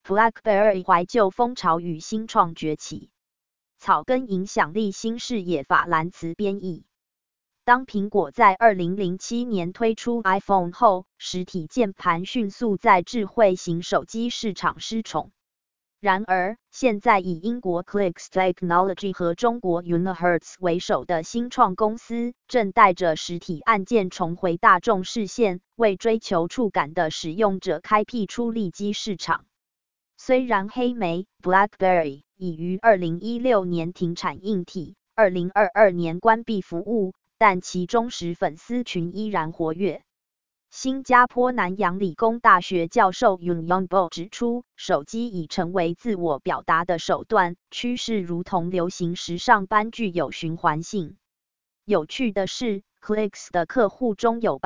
BlackBerry 怀旧风潮与新创崛起。草根影响力新视野法兰茨编译。当苹果在2007年推出 iPhone 后，实体键盘迅速在智慧型手机市场失宠。然而，现在以英国 Clicks Technology 和中国 Unihertz 为首的新创公司，正带着实体按键重回大众视线，为追求触感的使用者开辟出利基市场。虽然黑莓 BlackBerry 已于2016年停产硬体，2022年关闭服务，但其忠实粉丝群依然活跃。新加坡南洋理工大学教授 Yun Yongbo 指出，手机已成为自我表达的手段，趋势如同流行时尚般具有循环性。有趣的是 ，Clicks 的客户中有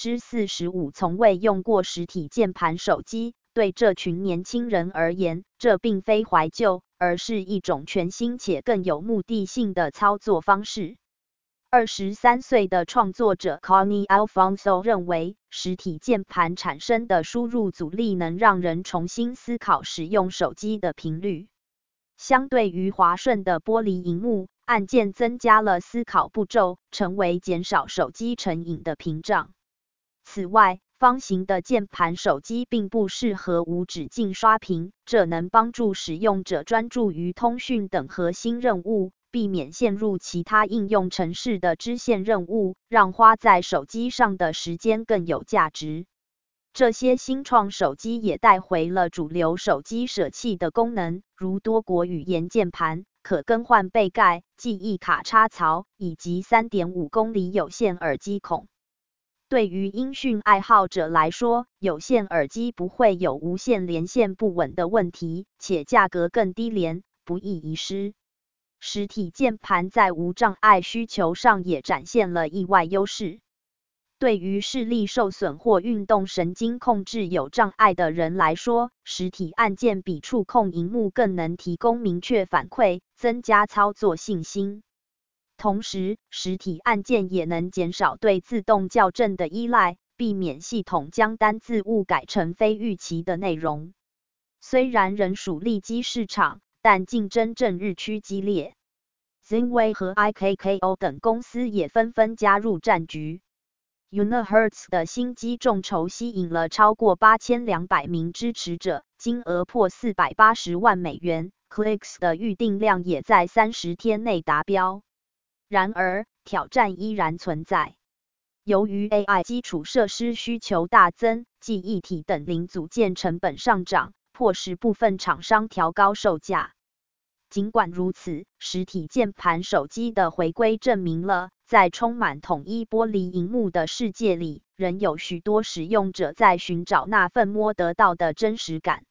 45%从未用过实体键盘手机。对这群年轻人而言，这并非怀旧，而是一种全新且更有目的性的操作方式。23岁的创作者 Connie Alfonso 认为，实体键盘产生的输入阻力能让人重新思考使用手机的频率。相对于滑顺的玻璃萤幕，按键增加了思考步骤，成为减少手机成瘾的屏障。此外，方形的键盘手机并不适合无止境刷屏，这能帮助使用者专注于通讯等核心任务，避免陷入其他应用程式的支线任务，让花在手机上的时间更有价值。这些新创手机也带回了主流手机舍弃的功能，如多国语言键盘、可更换背盖、记忆卡插槽以及 3.5 公里有线耳机孔。对于音讯爱好者来说，有线耳机不会有无线连线不稳的问题，且价格更低廉，不易遗失。实体键盘在无障碍需求上也展现了意外优势。对于视力受损或运动神经控制有障碍的人来说，实体按键比触控萤幕更能提供明确反馈，增加操作信心。同时，实体按键也能减少对自动校正的依赖，避免系统将单字误改成非预期的内容。虽然仍属利基市场，但竞争正日趋激烈。Zingwei 和 IKKO 等公司也纷纷加入战局。Unihertz 的新机众筹吸引了超过8200名支持者，金额破480万美元。Clicks 的预订量也在30天内达标。然而，挑战依然存在。由于 AI 基础设施需求大增，记忆体等零组件成本上涨，迫使部分厂商调高售价。尽管如此，实体键盘手机的回归证明了，在充满统一玻璃萤幕的世界里，仍有许多使用者在寻找那份摸得到的真实感。